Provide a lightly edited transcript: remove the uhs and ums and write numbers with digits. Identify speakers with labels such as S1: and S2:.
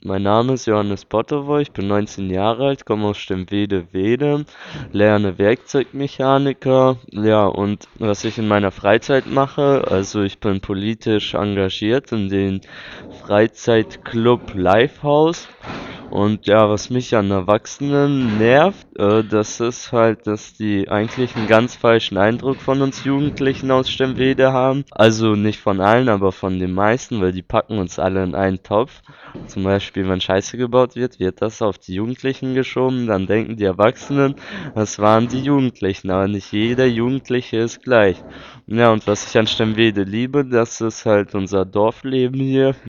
S1: Mein Name ist Johannes Pottowo, ich bin 19 Jahre alt, komme aus Stemwede-Weede, lerne Werkzeugmechaniker. Ja, und was ich in meiner Freizeit mache, also ich bin politisch engagiert in den Freizeitclub Lifehouse. Und ja, was mich an Erwachsenen nervt, das ist halt, dass die eigentlich einen ganz falschen Eindruck von uns Jugendlichen aus Stemwede haben. Also nicht von allen, aber von den meisten, weil die packen uns alle in einen Topf. Zum Beispiel, wenn Scheiße gebaut wird das auf die Jugendlichen geschoben, dann denken die Erwachsenen, das waren die Jugendlichen, aber nicht jeder Jugendliche ist gleich. Ja, und was ich an Stemwede liebe, das ist halt unser Dorfleben hier.